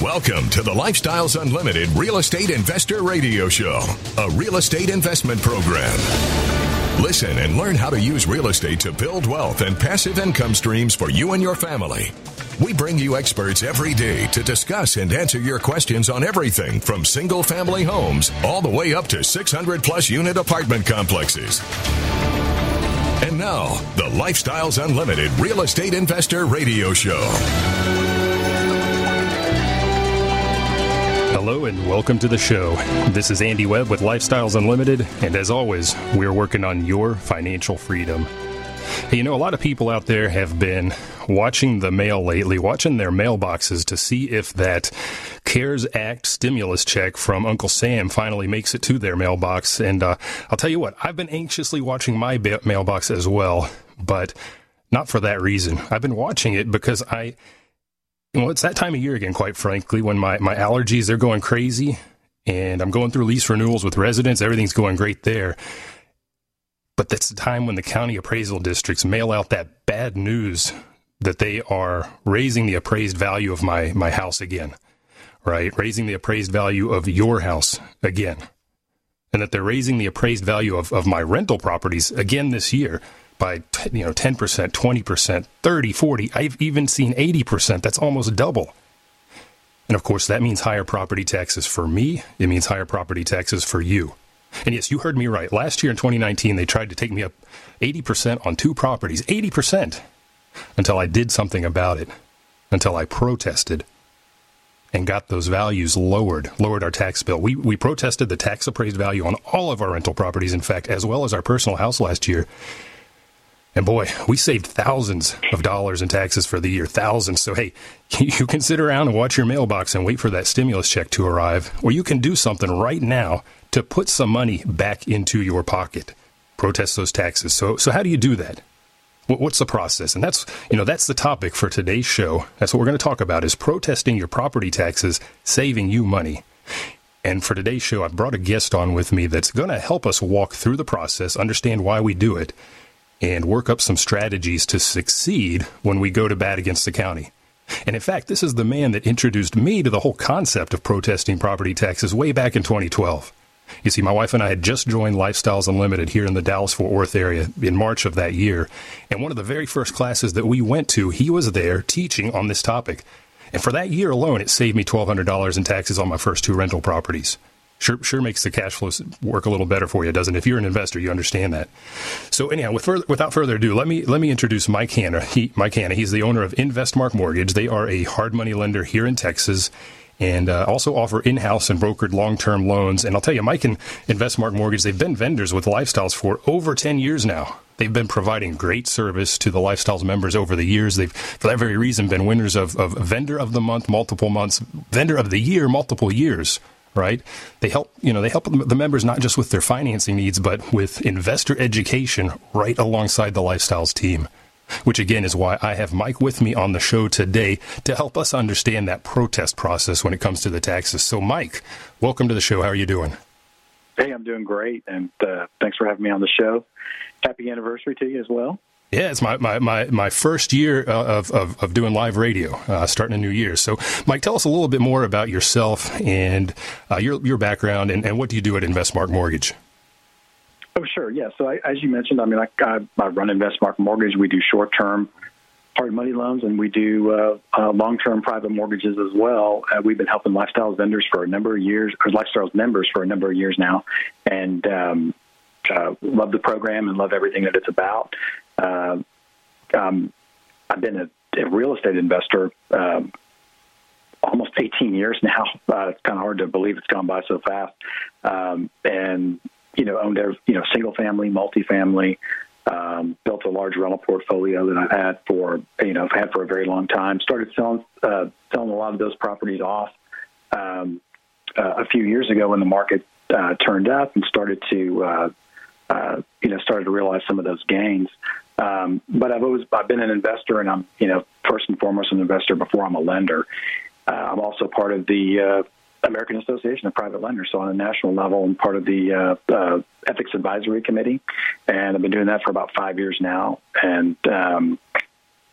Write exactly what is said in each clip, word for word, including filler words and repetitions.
Welcome to the Lifestyles Unlimited Real Estate Investor Radio Show, a real estate investment program. Listen and learn how to use real estate to build wealth and passive income streams for you and your family. We bring you experts every day to discuss and answer your questions on everything from single-family homes all the way up to six hundred plus unit apartment complexes. And now, the Lifestyles Unlimited Real Estate Investor Radio Show. Hello and welcome to the show. This is Andy Webb with Lifestyles Unlimited, and as always, we're working on your financial freedom. Hey, you know, a lot of people out there have been watching the mail lately, watching their mailboxes to see if that CARES Act stimulus check from Uncle Sam finally makes it to their mailbox. And uh, I'll tell you what, I've been anxiously watching my ba- mailbox as well, but not for that reason. I've been watching it because I... Well, it's that time of year again, quite frankly, when my, my allergies, they're going crazy, and I'm going through lease renewals with residents. Everything's going great there. But that's the time when the county appraisal districts mail out that bad news that they are raising the appraised value of my, my house again, right? Raising the appraised value of your house again. And that they're raising the appraised value of, of my rental properties again this year by, you know, ten percent, twenty percent, thirty, forty. I've even seen eighty percent. That's almost double. And of course, that means higher property taxes for me. It means higher property taxes for you. And yes, you heard me right. Last year in twenty nineteen, they tried to take me up eighty percent on two properties, eighty percent, until I did something about it, until I protested and got those values lowered, lowered our tax bill. We we protested the tax appraised value on all of our rental properties, in fact, as well as our personal house last year. And boy, we saved thousands of dollars in taxes for the year, thousands. So, hey, you can sit around and watch your mailbox and wait for that stimulus check to arrive, or you can do something right now to put some money back into your pocket. Protest those taxes. So, so how do you do that? What's the process? And that's, you know, that's the topic for today's show. That's what we're going to talk about, is protesting your property taxes, saving you money. And for today's show, I've brought a guest on with me that's going to help us walk through the process, understand why we do it, and work up some strategies to succeed when we go to bat against the county. And in fact, this is the man that introduced me to the whole concept of protesting property taxes way back in twenty twelve. You see, my wife and I had just joined Lifestyles Unlimited here in the Dallas-Fort Worth area in March of that year. And one of the very first classes that we went to, he was there teaching on this topic. And for that year alone, it saved me twelve hundred dollars in taxes on my first two rental properties. Sure, sure makes the cash flow work a little better for you, doesn't it? If you're an investor, you understand that. So anyhow, with further, without further ado, let me let me introduce Mike Hanna. He, Mike Hanna, he's the owner of InvestMark Mortgage. They are a hard money lender here in Texas, and uh, also offer in-house and brokered long-term loans. And I'll tell you, Mike and InvestMark Mortgage, they've been vendors with Lifestyles for over ten years now. They've been providing great service to the Lifestyles members over the years. They've, for that very reason, been winners of, of Vendor of the Month multiple months, Vendor of the Year multiple years. Right? They help, you know, they help the members not just with their financing needs, but with investor education right alongside the Lifestyles team, which again is why I have Mike with me on the show today to help us understand that protest process when it comes to the taxes. So Mike, welcome to the show. How are you doing? Hey, I'm doing great. And uh, thanks for having me on the show. Happy anniversary to you as well. Yeah, it's my, my, my, my first year of, of, of doing live radio, uh, starting a new year. So, Mike, tell us a little bit more about yourself and uh, your your background, and, and what do you do at InvestMark Mortgage? Oh, sure. Yeah. So, I, as you mentioned, I mean, I, I, I run InvestMark Mortgage. We do short-term hard money loans, and we do uh, uh, long-term private mortgages as well. Uh, we've been helping Lifestyles vendors for a number of years, or Lifestyles members for a number of years now, and um, uh, love the program and love everything that it's about. Uh, um, I've been a, a real estate investor um, almost eighteen years now. Uh, it's kind of hard to believe it's gone by so fast. Um, and, you know, owned, every, you know, single family, multifamily, um, built a large rental portfolio that I've had for, you know, I've had for a very long time. Started selling, uh, selling a lot of those properties off um, uh, a few years ago when the market uh, turned up, and started to, uh, uh, you know, started to realize some of those gains. Um, but I've always I've been an investor, and I'm, you know, first and foremost an investor before I'm a lender. Uh, I'm also part of the uh, American Association of Private Lenders. So on a national level, I'm part of the uh, uh, Ethics Advisory Committee, and I've been doing that for about five years now. And um,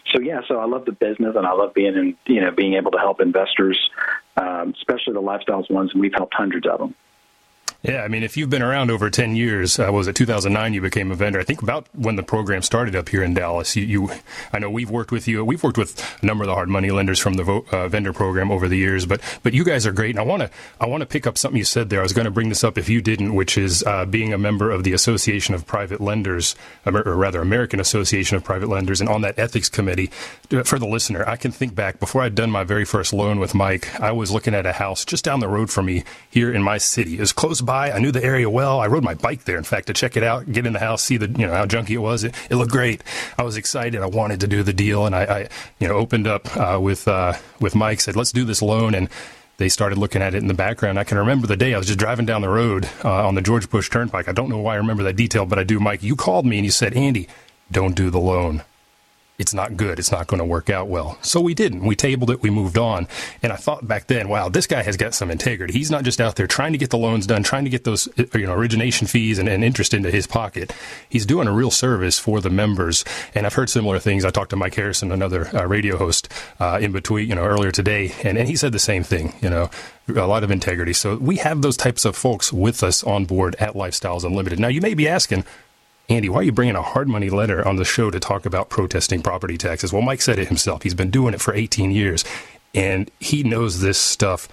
so yeah, so I love the business, and I love being in, you know, being able to help investors, um, especially the lifestyles ones, and we've helped hundreds of them. Yeah, I mean, if you've been around over ten years, uh, was it two thousand nine you became a vendor? I think about when the program started up here in Dallas. You, you I know we've worked with you. We've worked with a number of the hard money lenders from the vo- uh, vendor program over the years, but but you guys are great. And I want to I want to pick up something you said there. I was going to bring this up if you didn't, which is uh, being a member of the Association of Private Lenders, or rather American Association of Private Lenders, and on that ethics committee. For the listener, I can think back before I'd done my very first loan with Mike. I was looking at a house just down the road from me here in my city. It was close by. I knew the area well. I rode my bike there, in fact, to check it out, get in the house, see the, you know, how junky it was. It, it looked great. I was excited. I wanted to do the deal, and I, I you know, opened up uh, with uh, with Mike, said, let's do this loan, and they started looking at it in the background. I can remember the day I was just driving down the road uh, on the George Bush Turnpike. I don't know why I remember that detail, but I do. Mike, you called me and you said, Andy, don't do the loan. It's not good. It's not going to work out well. So we didn't. We tabled it. We moved on. And I thought back then, wow, this guy has got some integrity. He's not just out there trying to get the loans done, trying to get those, you know, origination fees and, and interest into his pocket. He's doing a real service for the members. And I've heard similar things. I talked to Mike Harrison, another uh, radio host, uh, in between, you know, earlier today, and, and he said the same thing, you know, a lot of integrity. So we have those types of folks with us on board at Lifestyles Unlimited. Now, you may be asking, Andy, why are you bringing a hard money lender on the show to talk about protesting property taxes? Well, Mike said it himself. He's been doing it for eighteen years, and he knows this stuff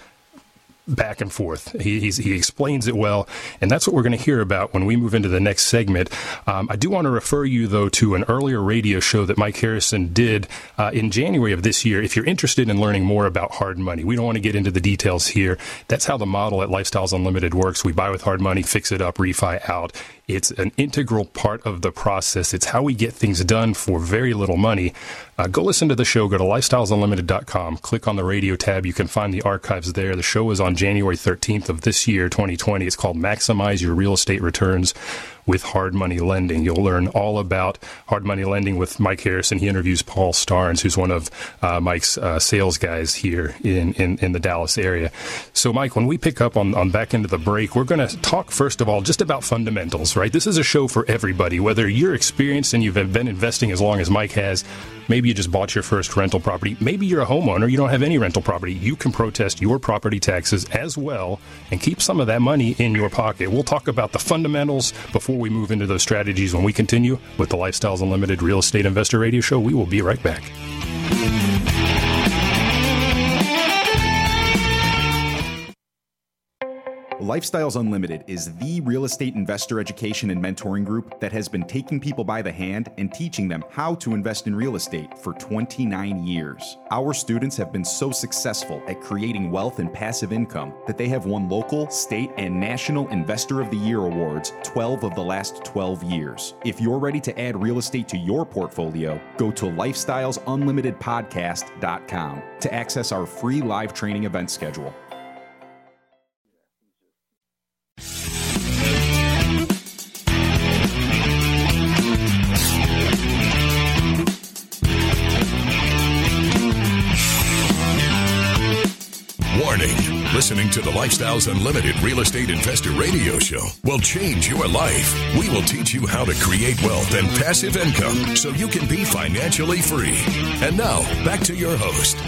back and forth. He he's, he explains it well, and that's what we're going to hear about when we move into the next segment. Um, I do want to refer you, though, to an earlier radio show that Mike Harrison did uh, in January of this year. If you're interested in learning more about hard money, we don't want to get into the details here. That's how the model at Lifestyles Unlimited works. We buy with hard money, fix it up, refi out. It's an integral part of the process. It's how we get things done for very little money. Uh, go listen to the show. Go to lifestyles unlimited dot com. Click on the radio tab. You can find the archives there. The show is on January thirteenth of this year, twenty twenty. It's called Maximize Your Real Estate Returns with Hard Money Lending. You'll learn all about hard money lending with Mike Harrison. He interviews Paul Starnes, who's one of uh, Mike's uh, sales guys here in, in, in the Dallas area. So, Mike, when we pick up on, on back into the break, we're going to talk, first of all, just about fundamentals, right? This is a show for everybody, whether you're experienced and you've been investing as long as Mike has. Maybe you just bought your first rental property. Maybe you're a homeowner. You don't have any rental property. You can protest your property taxes as well and keep some of that money in your pocket. We'll talk about the fundamentals before we move into those strategies when we continue with the Lifestyles Unlimited Real Estate Investor Radio Show. We will be right back. Lifestyles Unlimited is the real estate investor education and mentoring group that has been taking people by the hand and teaching them how to invest in real estate for twenty-nine years. Our students have been so successful at creating wealth and passive income that they have won local, state, and national Investor of the Year awards twelve of the last twelve years. If you're ready to add real estate to your portfolio, go to lifestyles unlimited podcast dot com to access our free live training event schedule. Warning, listening to the Lifestyles Unlimited Real Estate Investor Radio Show will change your life. We will teach you how to create wealth and passive income so you can be financially free. And now, back to your host.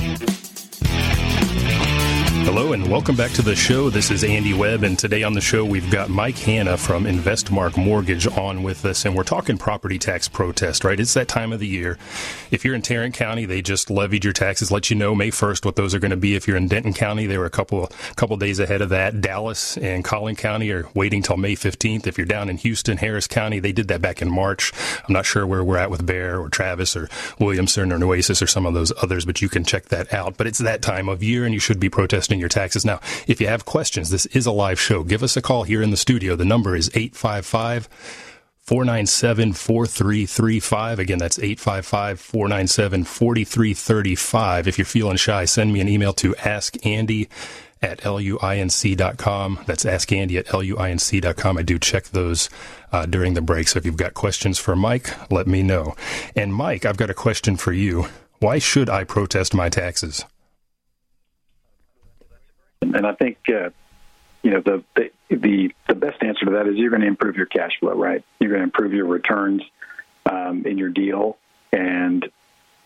Hello and welcome back to the show. This is Andy Webb, and today on the show we've got Mike Hanna from InvestMark Mortgage on with us, and we're talking property tax protest, right? It's that time of the year. If you're in Tarrant County, they just levied your taxes, let you know May first what those are going to be. If you're in Denton County, they were a couple couple days ahead of that. Dallas and Collin County are waiting till May fifteenth. If you're down in Houston, Harris County, they did that back in March. I'm not sure where we're at with Bear or Travis or Williamson or Nueces or some of those others, but you can check that out. But it's that time of year, and you should be protesting your taxes. Now, if you have questions, this is a live show. Give us a call here in the studio. The number is eight five five, four nine seven, four three three five. Again, that's eight five five, four nine seven, four three three five. If you're feeling shy, send me an email to askandy at luinc dot com. That's askandy at luinc dot com. I do check those uh, during the break. So if you've got questions for Mike, let me know. And Mike, I've got a question for you. Why should I protest my taxes? And I think, uh, you know, the, the the the best answer to that is you're going to improve your cash flow, right? You're going to improve your returns um, in your deal. And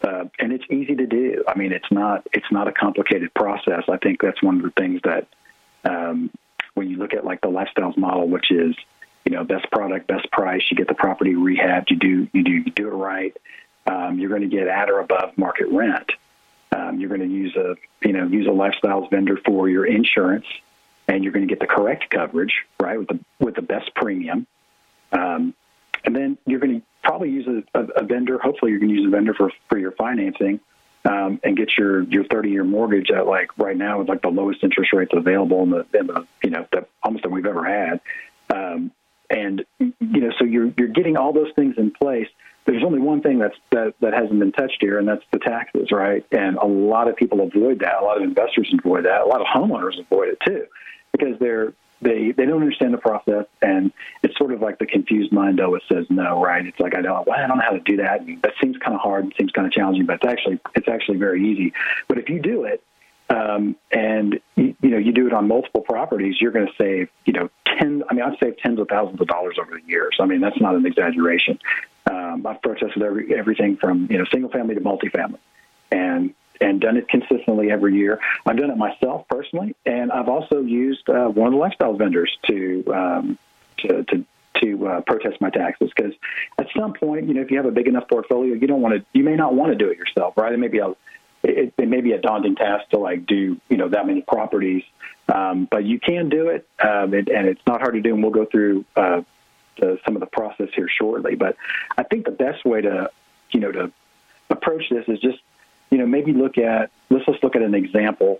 uh, and it's easy to do. I mean, it's not it's not a complicated process. I think that's one of the things that um, when you look at like the Lifestyles model, which is, you know, best product, best price, you get the property rehabbed, you do you do you do it right, um, you're going to get at or above market rent. Um, you're going to use a you know use a Lifestyles vendor for your insurance, and you're going to get the correct coverage, right, with the with the best premium. Um, and then you're going to probably use a, a, a vendor. Hopefully, you're going to use a vendor for, for your financing, um, and get your, your thirty-year mortgage at like right now with like the lowest interest rates available in the, in the you know the, almost that we've ever had. Um, and you know, so you're you're getting all those things in place. There's only one thing that's that, that hasn't been touched here, and that's the taxes, right? And a lot of people avoid that. A lot of investors avoid that. A lot of homeowners avoid it too, because they're they they don't understand the process, and it's sort of like the confused mind always says no, right? It's like I don't well, I don't know how to do that. And that seems kind of hard. It seems kind of challenging, but it's actually it's actually very easy. But if you do it, um, and you, you know you do it on multiple properties, you're going to save you know ten. I mean, I've saved tens of thousands of dollars over the years. I mean, that's not an exaggeration. Um, I've protested every, everything from you know single family to multifamily, and and done it consistently every year. I've done it myself personally, and I've also used uh, one of the Lifestyles vendors to um, to to, to uh, protest my taxes, because at some point, you know, if you have a big enough portfolio, you don't want to, you may not want to do it yourself, right? It may be a it, it may be a daunting task to like do you know that many properties, um, but you can do it, um, and, and it's not hard to do. And we'll go through uh, the, some of the process here shortly. But I think the best way to you know to approach this is just you know, maybe look at, let's just look at an example.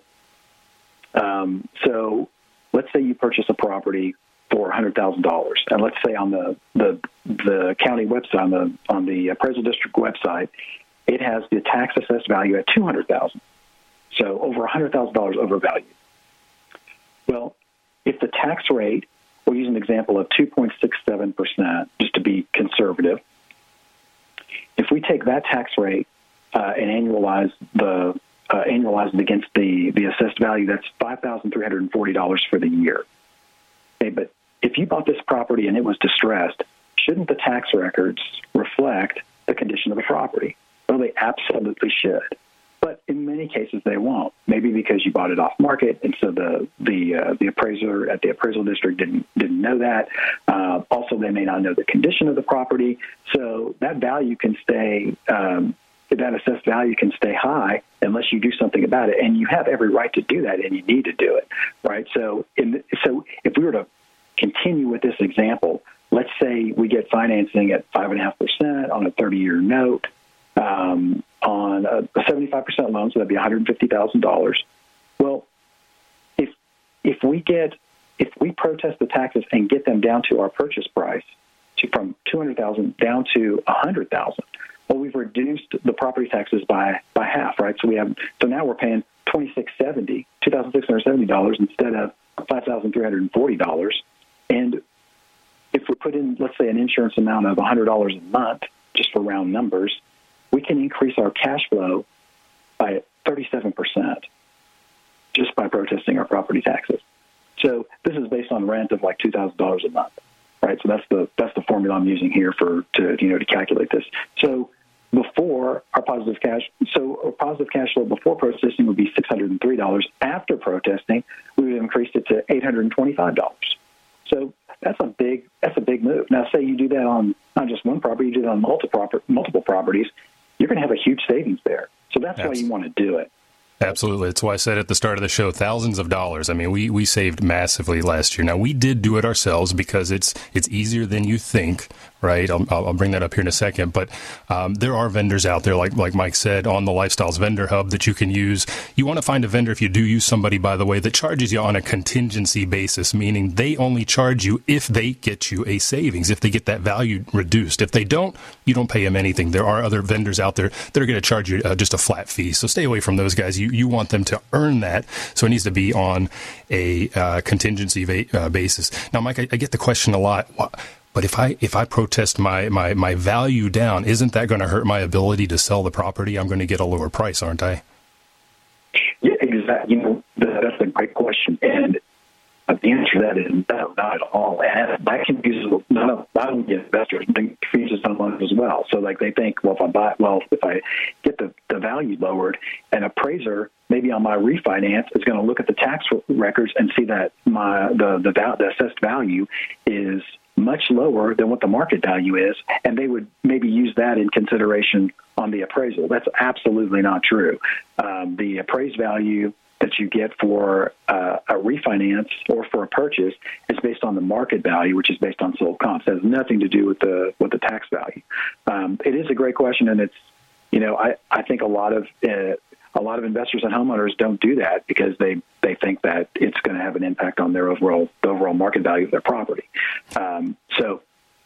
Um, so let's say you purchase a property for one hundred thousand dollars. And let's say on the, the, the county website, on the, on the appraisal district website, it has the tax assessed value at two hundred thousand dollars. So over one hundred thousand dollars overvalued. Well, if the tax rate, we'll use an example of two point six seven percent, just to be conservative. If we take that tax rate, Uh, and annualize the uh, annualize it against the, the assessed value, that's five thousand three hundred forty dollars for the year. Okay, but if you bought this property and it was distressed, shouldn't the tax records reflect the condition of the property? Well, they absolutely should. But in many cases, they won't. Maybe because you bought it off market, and so the the uh, the appraiser at the appraisal district didn't didn't know that. Uh, also, they may not know the condition of the property, so that value can stay. Um, that assessed value can stay high unless you do something about it, and you have every right to do that, and you need to do it, right? So, in the, so if we were to continue with this example, let's say we get financing at five and a half percent on a thirty-year note, um, on a, a seventy-five percent loan, so that'd be one hundred fifty thousand dollars. Well, if if we get if we protest the taxes and get them down to our purchase price, to from two hundred thousand down to a hundred thousand. Well, we've reduced the property taxes by, by half, right? So we have so now we're paying twenty-six seventy, two thousand six hundred seventy dollars instead of five thousand three hundred forty dollars. And if we put in, let's say, an insurance amount of one hundred dollars a month, just for round numbers, we can increase our cash flow by thirty-seven percent just by protesting our property taxes. So this is based on rent of like two thousand dollars a month. Right, so that's the that's the formula I'm using here for to you know to calculate this. So before our positive cash, so our positive cash flow before protesting would be six hundred and three dollars. After protesting, we would have increased it to eight hundred and twenty-five dollars. So that's a big that's a big move. Now, say you do that on not just one property, you do that on multiple multiple properties, you're going to have a huge savings there. So that's Absolutely. Why you want to do it. Absolutely. That's why I said at the start of the show, thousands of dollars. I mean, we, we saved massively last year. Now, we did do it ourselves because it's it's easier than you think, right? I'll, I'll bring that up here in a second. But um, there are vendors out there, like like Mike said, on the Lifestyles Vendor Hub that you can use. You want to find a vendor, if you do use somebody, by the way, that charges you on a contingency basis, meaning they only charge you if they get you a savings, if they get that value reduced. If they don't, you don't pay them anything. There are other vendors out there that are going to charge you uh, just a flat fee. So stay away from those guys. You you want them to earn that, so it needs to be on a uh, contingency va- uh, basis. Now, Mike, I, I get the question a lot. But if I if I protest my, my, my value down, isn't that going to hurt my ability to sell the property? I'm going to get a lower price, aren't I? Yeah, exactly. You know, that's a great question, and the answer to that is no, not at all. And that confuses not of not only investors, but confuses some others as well. So, like they think, well, if I buy, well, if I get the value lowered. An appraiser, maybe on my refinance, is going to look at the tax records and see that my the the, the assessed value is much lower than what the market value is, and they would maybe use that in consideration on the appraisal. That's absolutely not true. Um, the appraised value that you get for uh, a refinance or for a purchase is based on the market value, which is based on sold comps. It has nothing to do with the with the tax value. Um, it is a great question, and it's you know I, I think a lot of uh, a lot of investors and homeowners don't do that because they, they think that it's going to have an impact on their overall the overall market value of their property. Um, so,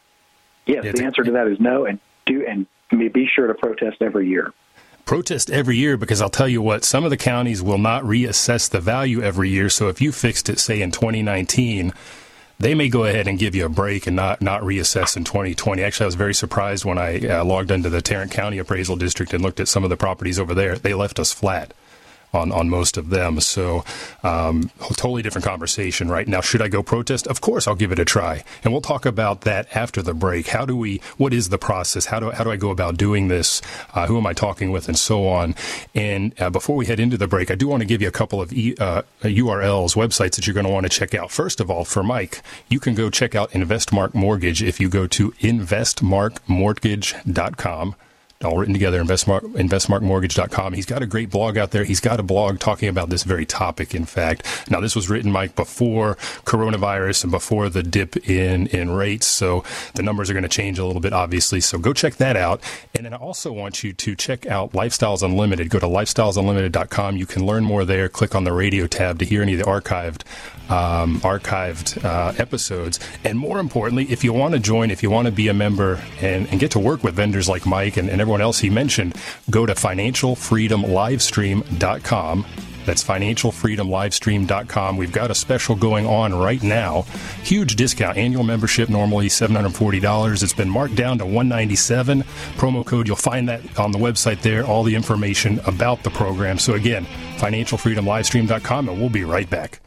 yes, it's the answer to that is no, and do and be sure to protest every year. Protest every year, because I'll tell you what, some of the counties will not reassess the value every year. So if you fixed it, say, in twenty nineteen, they may go ahead and give you a break and not, not reassess in twenty twenty. Actually, I was very surprised when I uh, logged into the Tarrant County Appraisal District and looked at some of the properties over there. They left us flat on, on most of them. So um, a totally different conversation right now. Should I go protest? Of course, I'll give it a try. And we'll talk about that after the break. How do we, what is the process? How do, how do I go about doing this? Uh, who am I talking with, and so on? And uh, before we head into the break, I do want to give you a couple of e, uh, U R Ls, websites that you're going to want to check out. First of all, for Mike, you can go check out InvestMark Mortgage if you go to invest mark mortgage dot com. All written together, investmark, investmark mortgage dot com. He's got a great blog out there. He's got a blog talking about this very topic, in fact. Now, this was written, Mike, before coronavirus and before the dip in, in rates, so the numbers are going to change a little bit, obviously. So go check that out. And then I also want you to check out Lifestyles Unlimited. Go to lifestyles unlimited dot com. You can learn more there. Click on the radio tab to hear any of the archived um, archived uh, episodes. And more importantly, if you want to join, if you want to be a member and, and get to work with vendors like Mike and, and everyone else he mentioned, go to financial freedom livestream dot com. That's financial freedom livestream dot com. We've got a special going on right now. Huge discount. Annual membership normally seven hundred forty dollars. It's been marked down to one hundred ninety-seven dollars. Promo code, you'll find that on the website there, all the information about the program. So again, financial freedom livestream dot com, and we'll be right back.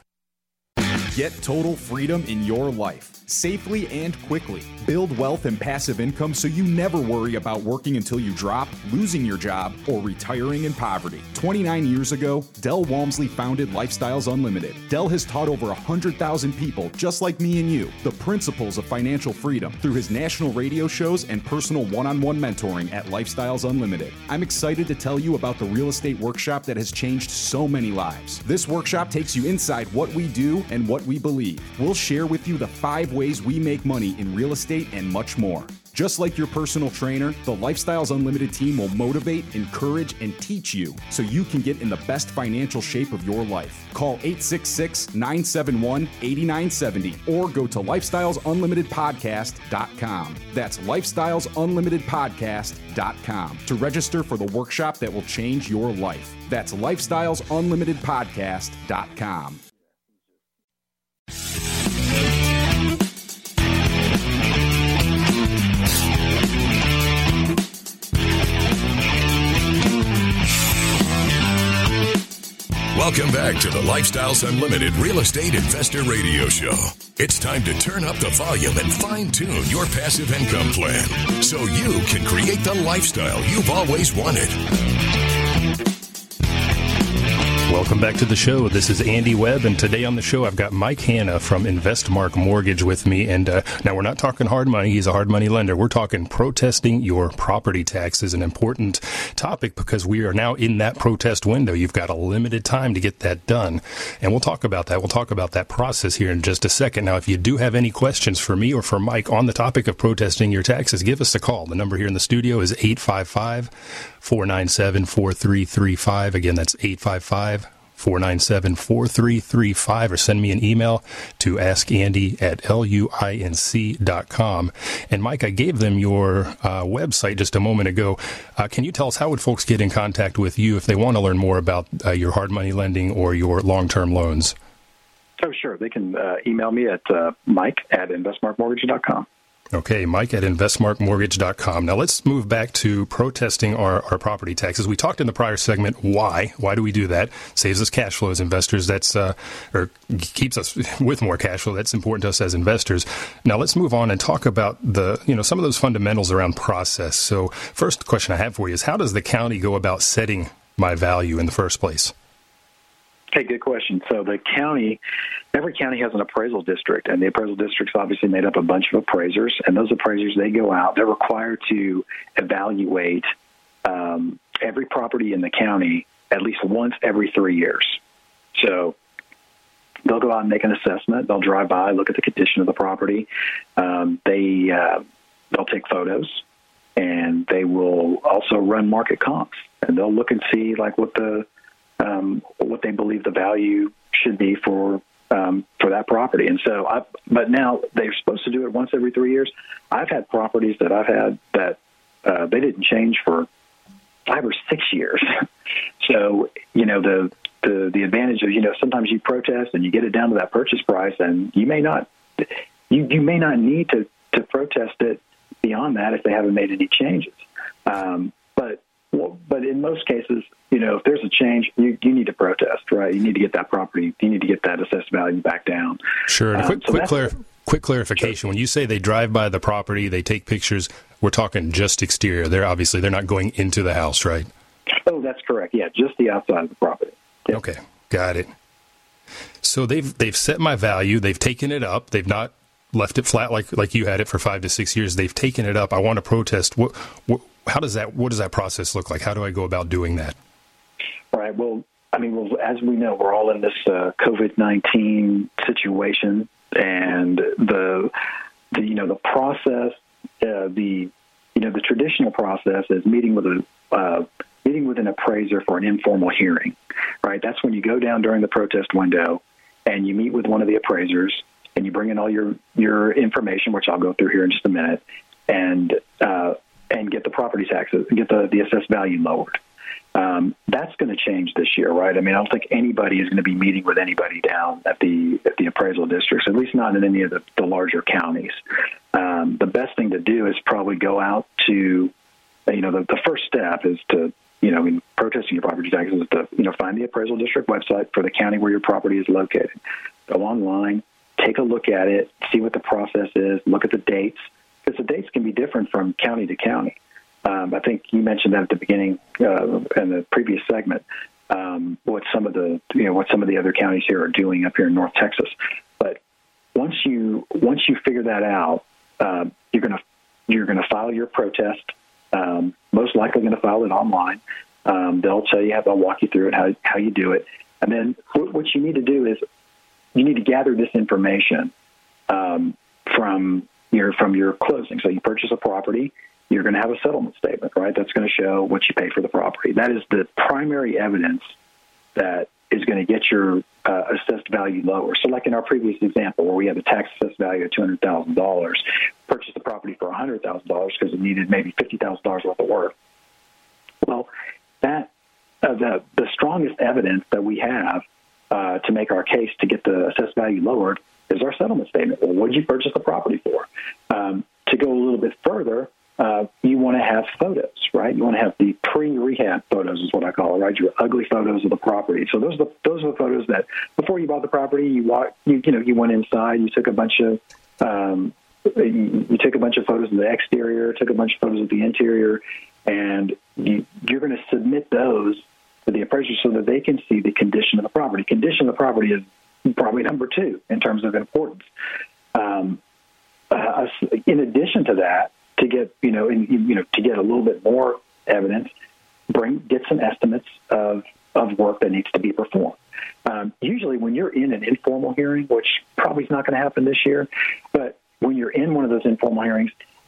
Get total freedom in your life, safely and quickly. Build wealth and passive income so you never worry about working until you drop, losing your job, or retiring in poverty. twenty-nine years ago, Del Walmsley founded Lifestyles Unlimited. Del has taught over one hundred thousand people, just like me and you, the principles of financial freedom through his national radio shows and personal one-on-one mentoring at Lifestyles Unlimited. I'm excited to tell you about the real estate workshop that has changed so many lives. This workshop takes you inside what we do and what we believe. We'll share with you the five ways we make money in real estate and much more. Just like your personal trainer, the Lifestyles Unlimited team will motivate, encourage, and teach you so you can get in the best financial shape of your life. Call eight six six, nine seven one, eight nine seven zero or go to lifestyles unlimited podcast dot com. That's lifestyles unlimited podcast dot com to register for the workshop that will change your life. That's lifestyles unlimited podcast dot com. Welcome back to the Lifestyles Unlimited Real Estate Investor Radio Show. It's time to turn up the volume and fine-tune your passive income plan so you can create the lifestyle you've always wanted. Welcome back to the show. This is Andy Webb, and today on the show I've got Mike Hanna from InvestMark Mortgage with me. And uh, now we're not talking hard money. He's a hard money lender. We're talking protesting your property taxes, an important topic because we are now in that protest window. You've got a limited time to get that done, and we'll talk about that. We'll talk about that process here in just a second. Now, if you do have any questions for me or for Mike on the topic of protesting your taxes, give us a call. The number here in the studio is eight five five, four nine seven, four three three five. Again, that's eight five five, four nine seven, four three three five, or send me an email to askandy at luinc dot com. And Mike, I gave them your uh, website just a moment ago. Uh, can you tell us, how would folks get in contact with you if they want to learn more about uh, your hard money lending or your long-term loans? Oh, sure. They can uh, email me at uh, mike at investmark mortgage dot com. Okay, Mike at investmark mortgage dot com. Now let's move back to protesting our, our property taxes. We talked in the prior segment why. Why do we do that? Saves us cash flow as investors. That's uh, or keeps us with more cash flow. That's important to us as investors. Now let's move on and talk about the you know some of those fundamentals around process. So first question I have for you is, how does the county go about setting my value in the first place? Okay, good question. So the county, every county has an appraisal district, and the appraisal district's obviously made up a bunch of appraisers, and those appraisers, they go out, they're required to evaluate um, every property in the county at least once every three years. So they'll go out and make an assessment. They'll drive by, look at the condition of the property. Um, they, uh, they'll take photos, and they will also run market comps, and they'll look and see like what the Um, what they believe the value should be for um, for that property. And so, I, but now they're supposed to do it once every three years. I've had properties that I've had that uh, they didn't change for five or six years. So, you know, the, the the advantage of, you know, sometimes you protest and you get it down to that purchase price, and you may not you, you may not need to, to protest it beyond that if they haven't made any changes. Um, but Well, but in most cases, you know, if there's a change, you, you need to protest, right? You need to get that property, you need to get that assessed value back down. Sure. And a quick, um, so quick, clar- quick clarification. Sure. When you say they drive by the property, they take pictures, we're talking just exterior. They're obviously, they're not going into the house, right? Oh, that's correct. Yeah, just the outside of the property. Yeah. Okay, got it. So they've they've set my value. They've taken it up. They've not left it flat like like you had it for five to six years. They've taken it up. I want to protest. What what How does that? What does that process look like? How do I go about doing that? All right. Well, I mean, well, as we know, we're all in this uh, COVID nineteen situation, and the, the you know the process, uh, the you know the traditional process is meeting with a uh, meeting with an appraiser for an informal hearing, right? That's when you go down during the protest window, and you meet with one of the appraisers, and you bring in all your your information, which I'll go through here in just a minute, and uh, and get the property taxes, get the, the assessed value lowered. Um, that's going to change this year, right? I mean, I don't think anybody is going to be meeting with anybody down at the at the appraisal districts, at least not in any of the, the larger counties. Um, the best thing to do is probably go out to, you know, the, the first step is to, you know, in protesting your property taxes is to, you know, find the appraisal district website for the county where your property is located. Go online, take a look at it, see what the process is, look at the dates, because the dates can be different from county to county. Um, I think you mentioned that at the beginning uh, in the previous segment. Um, what some of the you know what some of the other counties here are doing up here in North Texas. But once you once you figure that out, uh, you're gonna you're gonna file your protest. Um, most likely going to file it online. Um, they'll tell you how they'll walk you through it, how how you do it, and then what, what you need to do is you need to gather this information um, from your from your closing. So you purchase a property. You're going to have a settlement statement, right? That's going to show what you pay for the property. That is the primary evidence that is going to get your uh, assessed value lower. So like in our previous example where we had a tax assessed value of two hundred thousand dollars, purchased the property for one hundred thousand dollars because it needed maybe fifty thousand dollars worth of work. Well, that uh, the, the strongest evidence that we have uh, to make our case to get the assessed value lowered is our settlement statement. Well, what did you purchase the property for? Um, to go a little bit further, Uh, you want to have photos, right? You want to have the pre-rehab photos is what I call it, right? Your ugly photos of the property. So those are the, those are the photos that before you bought the property, you walked, you, you know, you went inside, you took a bunch of, um, you, you took a bunch of photos of the exterior, took a bunch of photos of the interior, and you, you're going to submit those to the appraiser so that they can see the condition of the property. Condition of the property is probably number two in terms of importance. Um, uh, in addition to that, to get, you know, in, you know, to get a little bit more evidence, bring, get some estimates of, of work that needs to be performed. Um, usually when you're in an informal hearing, which probably is not going to happen this year, but when you're in one of those informal hearings,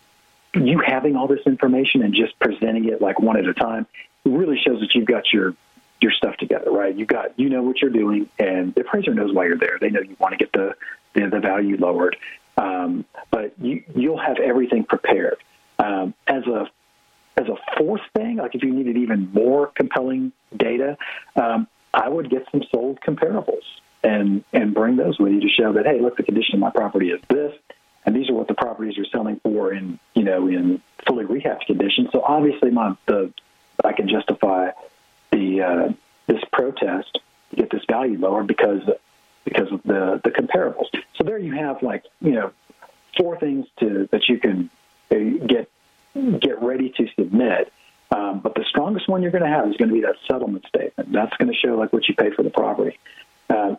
you having all this information and just presenting it like one at a time really shows that you've got your, your stuff together, right? You got, you know what you're doing, and the appraiser knows why you're there. They know you want to get the, the, the value lowered. Um, but you, you'll have everything prepared. Um, as a as a fourth thing, like if you needed even more compelling data, um, I would get some sold comparables and and bring those with you to show that, hey, look, the condition of my property is this, and these are what the properties are selling for in, you know, in fully rehabbed condition. So obviously, my the I can justify the uh, this protest to get this value lower because because of the the comparables. So there you have, like, you know, four things to that you can get get ready to submit. Um, but the strongest one you're going to have is going to be that settlement statement. That's going to show, like, what you paid for the property. Uh,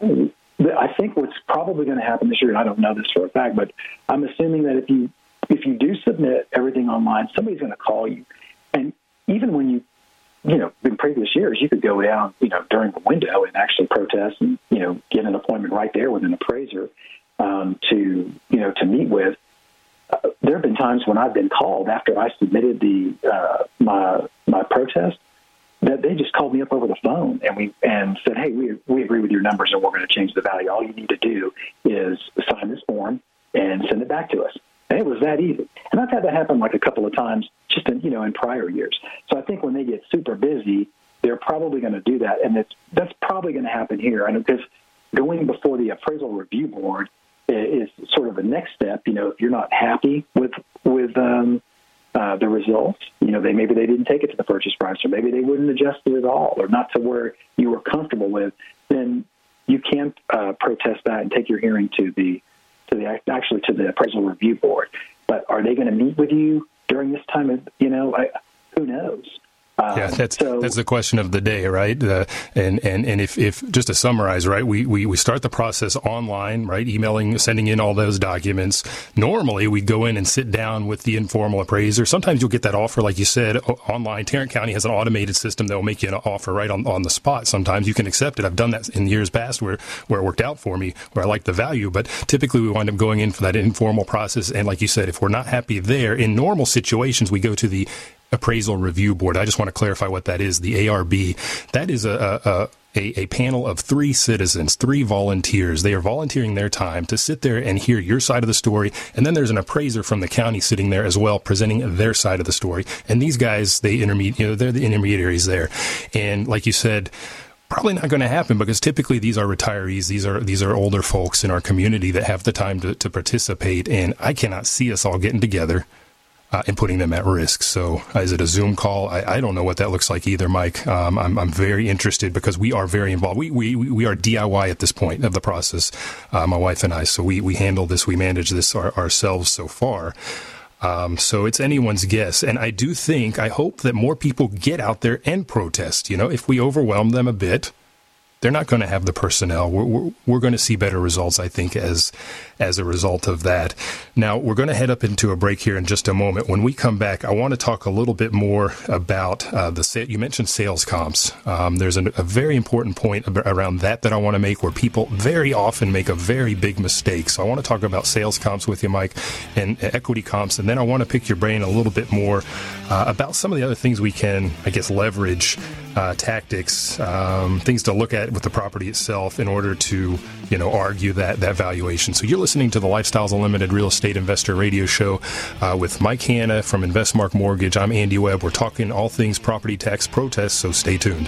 I think what's probably going to happen this year, and I don't know this for a fact, but I'm assuming that if you if you do submit everything online, somebody's going to call you. And even when you, you know, in previous years, you could go down, you know, during the window and actually protest and, you know, get an appointment right there with an appraiser um, to, you know, to meet with. Uh, there have been times when I've been called after I submitted the uh, my my protest that they just called me up over the phone and we and said, hey, we we agree with your numbers and we're going to change the value. All you need to do is sign this form and send it back to us. And it was that easy. And I've had that happen like a couple of times just in, you know, in prior years. So I think when they get super busy, they're probably going to do that. And it's, that's probably going to happen here. And because going before the appraisal review board is sort of the next step. You know, if you're not happy with with um, uh, the results, you know, they maybe they didn't take it to the purchase price, or maybe they wouldn't adjust it at all, or not to where you were comfortable with, then you can uh, protest that and take your hearing to the to the actually to the appraisal review board. But are they going to meet with you during this time? Of, you know, I, who knows? Um, yeah, that's so, that's the question of the day, right? Uh, and and and if, if just to summarize, right, we, we we start the process online, right? Emailing, sending in all those documents. Normally, we go in and sit down with the informal appraiser. Sometimes you'll get that offer, like you said, online. Tarrant County has an automated system that will make you an offer right on, on the spot. Sometimes you can accept it. I've done that in years past where where it worked out for me, where I like the value. But typically, we wind up going in for that informal process. And like you said, if we're not happy there, in normal situations, we go to the appraisal review board. I just want to clarify what that is. The A R B, that is a, a, a, a panel of three citizens, three volunteers. They are volunteering their time to sit there and hear your side of the story. And then there's an appraiser from the county sitting there as well, presenting their side of the story. And these guys, they intermediate, you know, they're the intermediaries there. And like you said, probably not going to happen because typically these are retirees. These are these are older folks in our community that have the time to, to participate. And I cannot see us all getting together Uh, and putting them at risk. So uh, is it a Zoom call? I, I don't know what that looks like either, Mike. Um, I'm, I'm very interested because we are very involved. We we we are D I Y at this point of the process, uh, my wife and I. So we, we handle this, we manage this our, ourselves so far. Um, so it's anyone's guess. And I do think, I hope that more people get out there and protest. You know, if we overwhelm them a bit, they're not going to have the personnel. We're, we're, we're going to see better results, I think, as as a result of that. Now, we're going to head up into a break here in just a moment. When we come back, I want to talk a little bit more about uh, the sa- you mentioned sales comps. Um, there's an, a very important point ab- around that that I want to make where people very often make a very big mistake. So I want to talk about sales comps with you, Mike, and uh, equity comps. And then I want to pick your brain a little bit more uh, about some of the other things we can, I guess, leverage, uh, tactics, um, things to look at with the property itself in order to, you know, argue that that valuation. So you're listening to the Lifestyles Unlimited Real Estate Investor Radio Show uh, with Mike Hanna from InvestMark Mortgage. I'm Andy Webb. We're talking all things property tax protests, so stay tuned.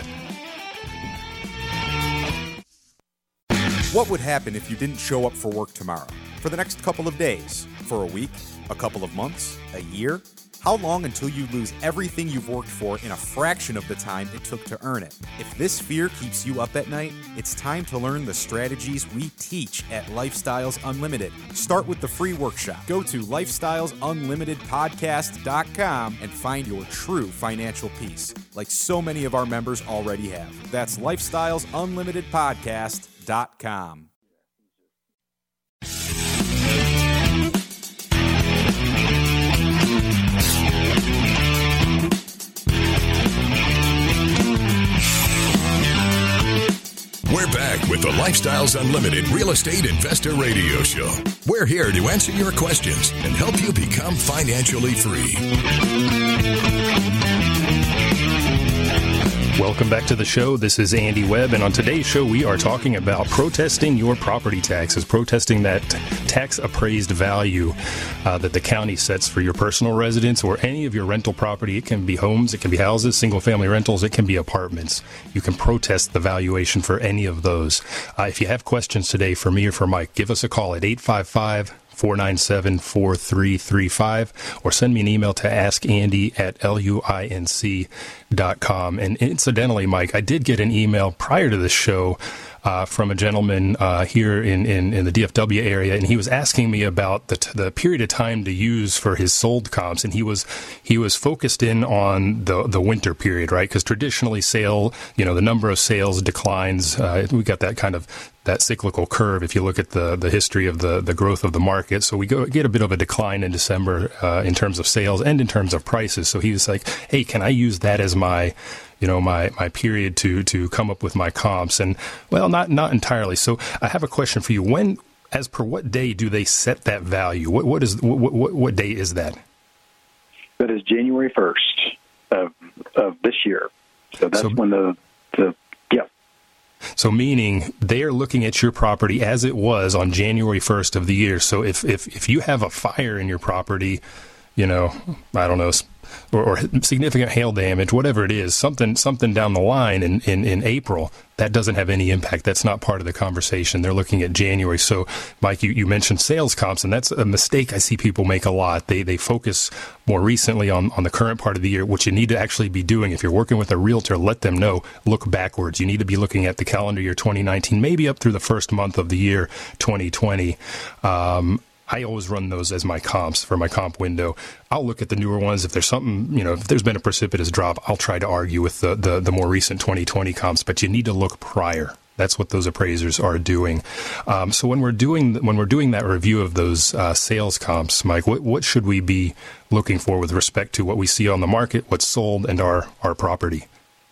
What would happen if you didn't show up for work tomorrow? For the next couple of days? For a week? A couple of months? A year? How long until you lose everything you've worked for in a fraction of the time it took to earn it? If this fear keeps you up at night, it's time to learn the strategies we teach at Lifestyles Unlimited. Start with the free workshop. Go to lifestyles unlimited podcast dot com and find your true financial peace, like so many of our members already have. That's lifestyles unlimited podcast dot com. We're back with the Lifestyles Unlimited Real Estate Investor Radio Show. We're here to answer your questions and help you become financially free. Welcome back to the show. This is Andy Webb, and on today's show, we are talking about protesting your property taxes, protesting that tax appraised value uh, that the county sets for your personal residence or any of your rental property. It can be homes, it can be houses, single family rentals, it can be apartments. You can protest the valuation for any of those. Uh, if you have questions today for me or for Mike, give us a call at eight five five, four nine seven, four three three five, or send me an email to askandy at luinc dot com. And incidentally, Mike, I did get an email prior to this show Uh, from a gentleman uh, here in, in, in the D F W area, and he was asking me about the t- the period of time to use for his sold comps, and he was he was focused in on the the winter period, right? Because traditionally, sale, you know, the number of sales declines. Uh, we got that kind of that cyclical curve if you look at the the history of the the growth of the market. So we go get a bit of a decline in December uh, in terms of sales and in terms of prices. So he was like, "Hey, can I use that as my you know, my, my period to, to come up with my comps?" And well, not, not entirely. So I have a question for you. When, as per what day do they set that value? What, what is, what, what, what day is that? That is January first of, of this year. So that's so, when the, the, yeah. So meaning they are looking at your property as it was on January first of the year. So if, if, if you have a fire in your property, you know, I don't know, Or, or significant hail damage, whatever it is, something something down the line in, in, in April, that doesn't have any impact. That's not part of the conversation. They're looking at January. So, Mike, you, you mentioned sales comps, and that's a mistake I see people make a lot. They they focus more recently on, on the current part of the year, which you need to actually be doing. If you're working with a realtor, let them know, look backwards. You need to be looking at the calendar year twenty nineteen, maybe up through the first month of the year twenty twenty. Um, I always run those as my comps for my comp window. I'll look at the newer ones. If there's something, you know, if there's been a precipitous drop, I'll try to argue with the, the, the more recent twenty twenty comps, but you need to look prior. That's what those appraisers are doing. Um, so when we're doing, when we're doing that review of those uh, sales comps, Mike, what, what should we be looking for with respect to what we see on the market, what's sold, and our, our property?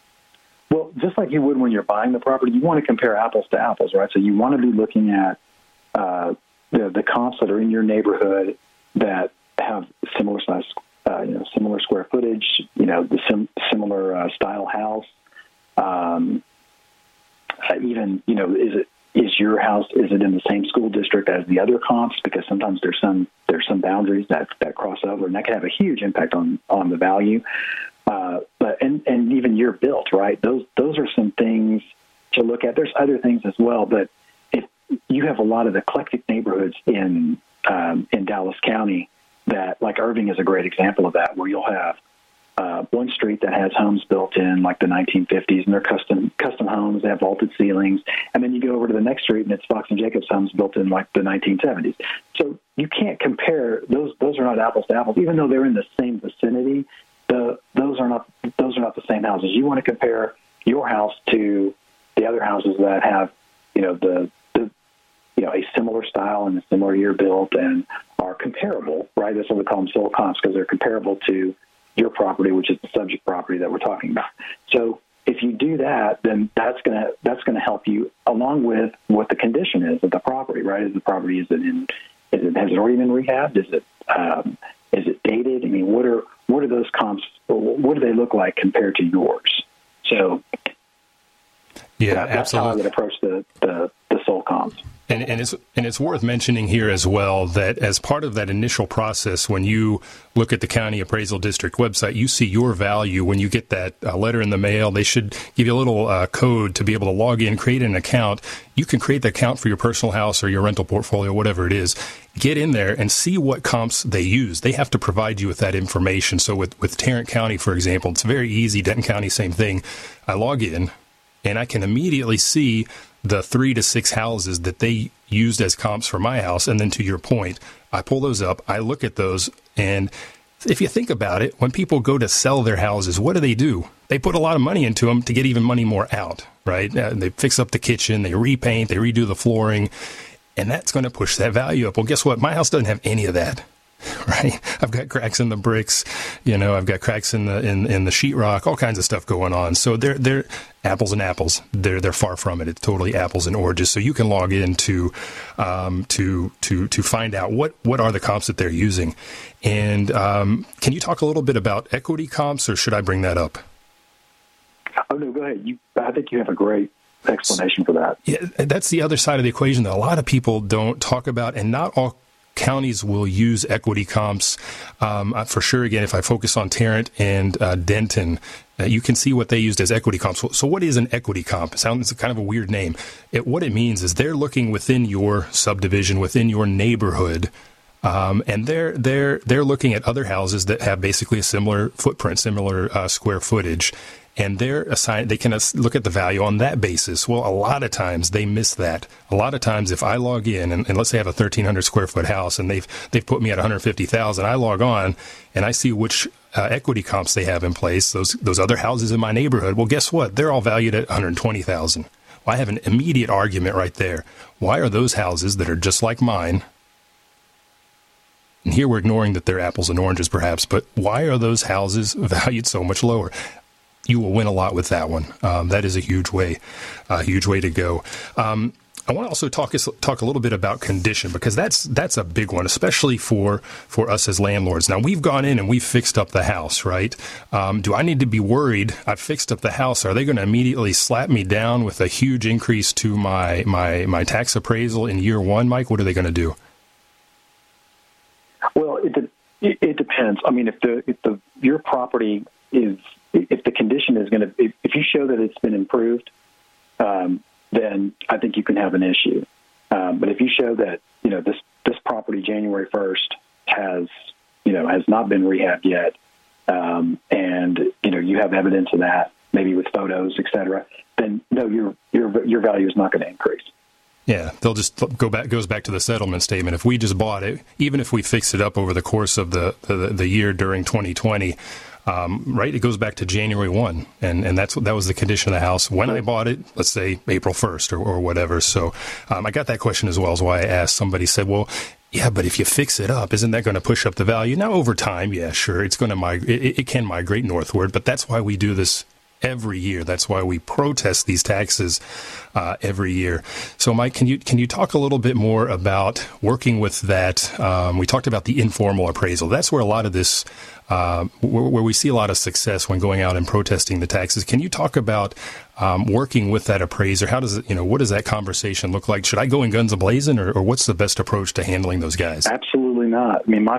Well, just like you would when you're buying the property, you want to compare apples to apples, right? So you want to be looking at, uh, The, the comps that are in your neighborhood that have similar size, uh, you know, similar square footage, you know, the sim- similar uh, style house. Um, uh, even, you know, is it is your house, is it in the same school district as the other comps? Because sometimes there's some there's some boundaries that, that cross over, and that can have a huge impact on, on the value. Uh, but and, and even year built, right? Those those are some things to look at. There's other things as well, but you have a lot of eclectic neighborhoods in um, in Dallas County that, like Irving is a great example of that, where you'll have uh, one street that has homes built in like the nineteen fifties, and they're custom custom homes. They have vaulted ceilings, and then you go over to the next street, and it's Fox and Jacobs homes built in like the nineteen seventies. So you can't compare those. Those are not apples to apples, even though they're in the same vicinity. The those are not those are not the same houses. You want to compare your house to the other houses that have, you know, the you know, a similar style and a similar year built and are comparable, right? That's what we call them sold comps, because they're comparable to your property, which is the subject property that we're talking about. So if you do that, then that's gonna that's gonna help you, along with what the condition is of the property, right? Is the property is it in is it has it already been rehabbed? Is it um, is it dated? I mean, what are what are those comps? What do they look like compared to yours? So yeah, that, that's absolutely. how I would approach the the, the sold comps. And, and it's and it's worth mentioning here as well that as part of that initial process, when you look at the County Appraisal District website, you see your value. When you get that uh, letter in the mail, they should give you a little uh, code to be able to log in, create an account. You can create the account for your personal house or your rental portfolio, whatever it is. Get in there and see what comps they use. They have to provide you with that information. So with, with Tarrant County, for example, it's very easy. Denton County, same thing. I log in, and I can immediately see the three to six houses that they used as comps for my house. And then to your point, I pull those up, I look at those, and if you think about it, when people go to sell their houses, what do they do? They put a lot of money into them to get even money more out, right? Uh, they fix up the kitchen, they repaint, they redo the flooring, and that's going to push that value up. Well, guess what? My house doesn't have any of that. Right, I've got cracks in the bricks, you know. I've got cracks in the in, in the sheetrock, all kinds of stuff going on. So they're they're apples and apples. They're they're far from it. It's totally apples and oranges. So you can log in to um, to to to find out what, what are the comps that they're using. And um, can you talk a little bit about equity comps, or should I bring that up? Oh no, go ahead. You, I think you have a great explanation for that. Yeah, that's the other side of the equation that a lot of people don't talk about, and not all counties will use equity comps. Um, for sure, again, if I focus on Tarrant and uh, Denton, uh, you can see what they used as equity comps. So, so what is an equity comp? It sounds kind of a weird name. It, what it means is they're looking within your subdivision, within your neighborhood, Um, and they're they're they're looking at other houses that have basically a similar footprint, similar uh, square footage, and they're assigned. They can look at the value on that basis. Well, a lot of times they miss that. A lot of times, if I log in and, and let's say I have a thirteen hundred square foot house and they've they've put me at one hundred fifty thousand, I log on and I see which uh, equity comps they have in place. Those those other houses in my neighborhood. Well, guess what? They're all valued at one hundred twenty thousand. Well, I have an immediate argument right there. Why are those houses that are just like mine? And here we're ignoring that they're apples and oranges, perhaps, but why are those houses valued so much lower? You will win a lot with that one. Um, that is a huge way, a huge way to go. Um, I want to also talk talk a little bit about condition, because that's that's a big one, especially for for us as landlords. Now, we've gone in and we've fixed up the house, right? Um, do I need to be worried? I've fixed up the house. Are they going to immediately slap me down with a huge increase to my my my tax appraisal in year one, Mike? What are they going to do? Well, it, it it depends. I mean, if the if the your property is if the condition is going to if, if you show that it's been improved, um, then I think you can have an issue. Um, but if you show that you know this this property January first has you know has not been rehabbed yet, um, and you know you have evidence of that, maybe with photos, et cetera, then no, your your your value is not going to increase. Yeah, they'll just go back. Goes back to the settlement statement. If we just bought it, even if we fix it up over the course of the the, the year during twenty twenty, um, right? It goes back to January first, and and that's that was the condition of the house when I bought it. Let's say April first or, or whatever. So um, I got that question as well. As why I asked. Somebody said, well, yeah, but if you fix it up, isn't that going to push up the value? Now over time, yeah, sure, it's going to migrate. It, it can migrate northward, but that's why we do this every year. That's why we protest these taxes uh, every year. So, Mike, can you can you talk a little bit more about working with that? Um, we talked about the informal appraisal. That's where a lot of this, uh, where, where we see a lot of success when going out and protesting the taxes. Can you talk about um, working with that appraiser? How does it, you know, what does that conversation look like? Should I go in guns a-blazing, or, or what's the best approach to handling those guys? Absolutely not. I mean, my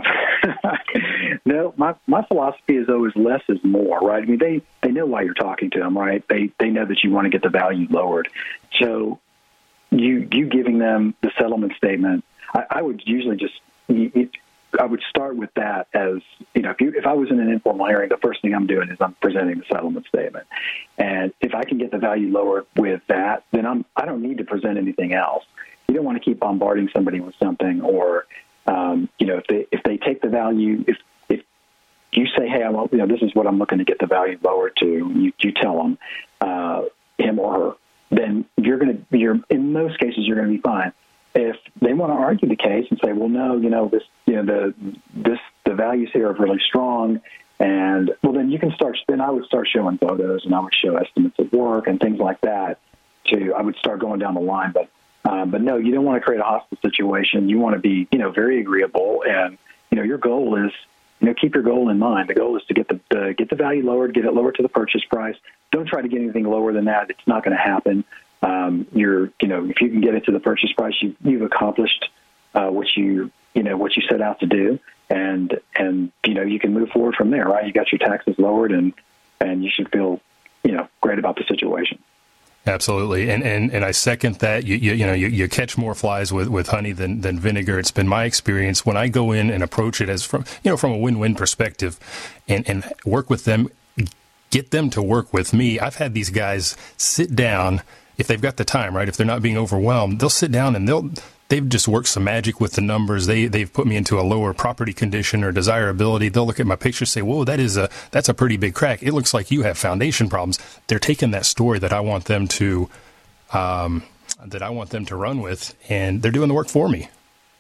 no, my my philosophy is always less is more, right? I mean, they, they know why you're talking to them, right? They they know that you want to get the value lowered. So you you giving them the settlement statement, I, I would usually just it, I would start with that as you know if you if I was in an informal hearing, the first thing I'm doing is I'm presenting the settlement statement, and if I can get the value lowered with that, then I'm I don't need to present anything else. You don't want to keep bombarding somebody with something, or um, you know if they if they take the value if if you say, hey, I want, you know this is what I'm looking to get the value lowered to, you you tell them uh, him or her, then you're going to you're in most cases you're going to be fine. If they want to argue the case and say, well, no, you know this you know the this the values here are really strong, and well then you can start then I would start showing photos and I would show estimates of work and things like that. To I would start going down the line, but. Uh, but no, you don't want to create a hostile situation. You want to be, you know, very agreeable, and you know, your goal is, you know, keep your goal in mind. The goal is to get the, the get the value lowered, get it lowered to the purchase price. Don't try to get anything lower than that. It's not going to happen. Um, you're, you know, if you can get it to the purchase price, you, you've accomplished uh, what you, you know, what you set out to do, and and you know, you can move forward from there. Right? You got your taxes lowered, and and you should feel, you know, great about the situation. Absolutely, and and and I second that. You you, you know you, you catch more flies with, with honey than, than vinegar. It's been my experience when I go in and approach it as from you know from a win-win perspective, and and work with them, get them to work with me. I've had these guys sit down if they've got the time, right? If they're not being overwhelmed, they'll sit down and they'll they've just worked some magic with the numbers. They they've put me into a lower property condition or desirability. They'll look at my picture, say, "Whoa, that is a that's a pretty big crack. It looks like you have foundation problems." They're taking that story that I want them to um, that I want them to run with, and they're doing the work for me.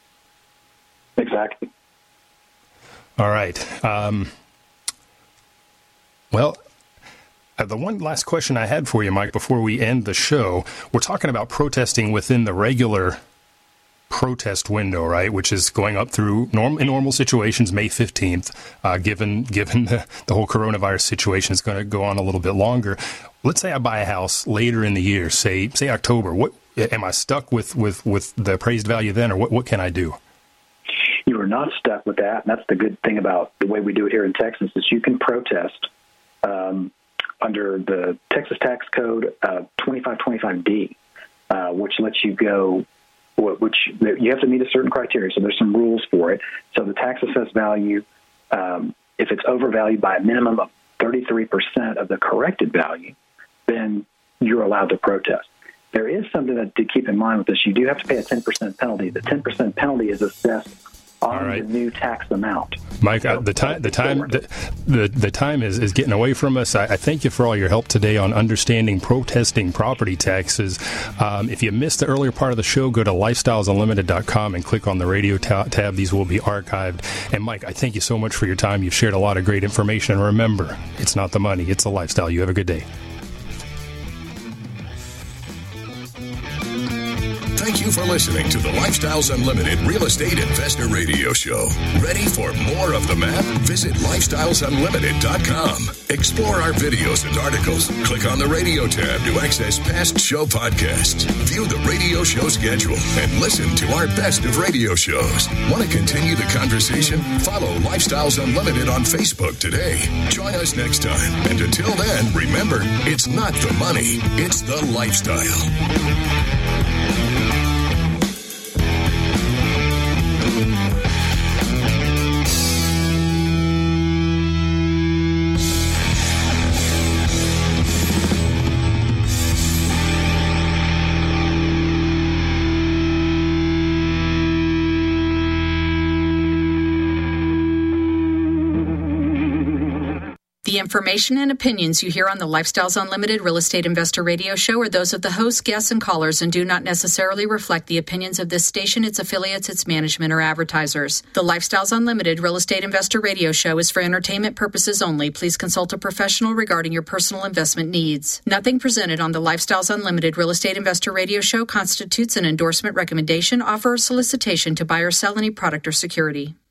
Exactly. All right. Um, well. Uh, the one last question I had for you, Mike, before we end the show, we're talking about protesting within the regular protest window, right, which is going up through norm, in normal situations, May fifteenth, uh, given given the, the whole coronavirus situation is going to go on a little bit longer. Let's say I buy a house later in the year, say say October. What am I stuck with, with, with the appraised value then, or what, what can I do? You are not stuck with that, and that's the good thing about the way we do it here in Texas is you can protest um, under the Texas Tax Code uh, twenty-five twenty-five D, uh, which lets you go which you have to meet a certain criteria. So there's some rules for it. So the tax assessed value, um, if it's overvalued by a minimum of thirty-three percent of the corrected value, then you're allowed to protest. There is something that, to keep in mind with this. You do have to pay a ten percent penalty. The ten percent penalty is assessed on right. the new tax amount. Mike, so, uh, the time the time the, the, the time is, is getting away from us. I, I thank you for all your help today on understanding protesting property taxes. Um, if you missed the earlier part of the show, go to lifestyles unlimited dot com and click on the radio ta- tab. These will be archived. And Mike, I thank you so much for your time. You've shared a lot of great information. And remember, it's not the money, it's the lifestyle. You have a good day. Thank you for listening to the Lifestyles Unlimited Real Estate Investor Radio Show. Ready for more of the map? Visit lifestyles unlimited dot com. Explore our videos and articles. Click on the radio tab to access past show podcasts. View the radio show schedule and listen to our best of radio shows. Want to continue the conversation? Follow Lifestyles Unlimited on Facebook today. Join us next time. And until then, remember, it's not the money, it's the lifestyle. The information and opinions you hear on the Lifestyles Unlimited Real Estate Investor Radio Show are those of the hosts, guests, and callers and do not necessarily reflect the opinions of this station, its affiliates, its management, or advertisers. The Lifestyles Unlimited Real Estate Investor Radio Show is for entertainment purposes only. Please consult a professional regarding your personal investment needs. Nothing presented on the Lifestyles Unlimited Real Estate Investor Radio Show constitutes an endorsement, recommendation, offer, or solicitation to buy or sell any product or security.